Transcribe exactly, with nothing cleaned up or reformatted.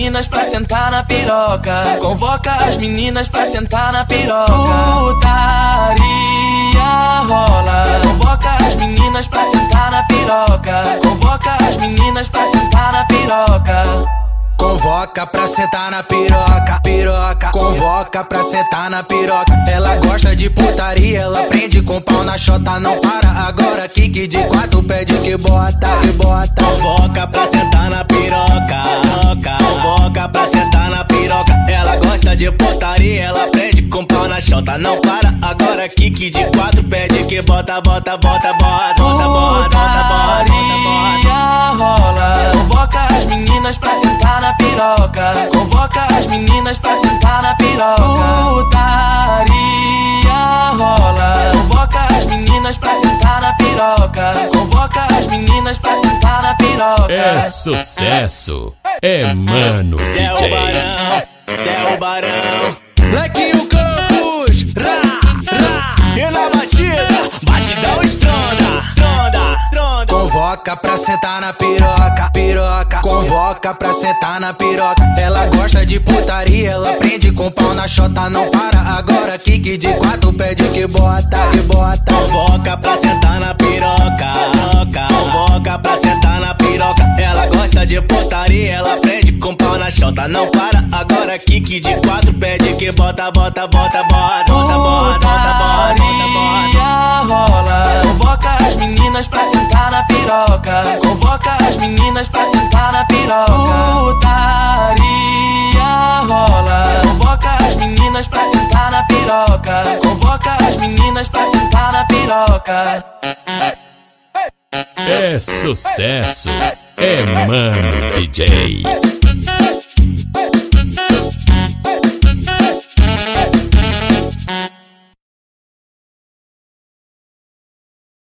meninas pra sentar na piroca. Convoca as meninas pra sentar na piroca. Putaria rola. Convoca as meninas pra sentar na piroca. Convoca as meninas pra sentar na piroca. Convoca pra sentar na piroca, piroca. Convoca pra sentar na piroca. Ela gosta de putaria, ela prende com pau na chota. Não para agora, kick de quatro, pede que bota, que bota. Convoca pra sentar na piroca, convoca pra sentar na piroca. Ela gosta de putaria, ela prende com pau na chota. Não para agora, kick de quatro, pede que bota, bota, bota, bota, bota, bota, bota, bota, rola. Convoca as meninas pra sentar na piroca. Convoca as meninas pra sentar na piroca. Putaria rola. Convoca as meninas pra sentar na piroca. Convoca as meninas pra sentar na piroca. É sucesso, é Mano Cê é D J. o barão, cê é o barão. Lequinho Campos, Rá, rá. E na batida, batidão estronda, estronda, estronda. convoca pra sentar na piroca, piroca. Convoca pra sentar na piroca. Ela gosta de putaria, ela prende com pau na chota. Não para agora, kick de quatro, pede que bota, que bota. Convoca pra sentar na piroca, convoca pra sentar na piroca. Ela gosta de putaria, ela prende com pau na chota. Não para agora, kick de quatro, pede que bota, bota, bota, bota, bota, bota, bota, bota, rola. Convoca as meninas pra sentar na piroca. Convoca as meninas pra sentar na piroca. Putaria rola. Convoca as meninas pra sentar na piroca. Convoca as meninas pra sentar na piroca. É sucesso, é Mano D J.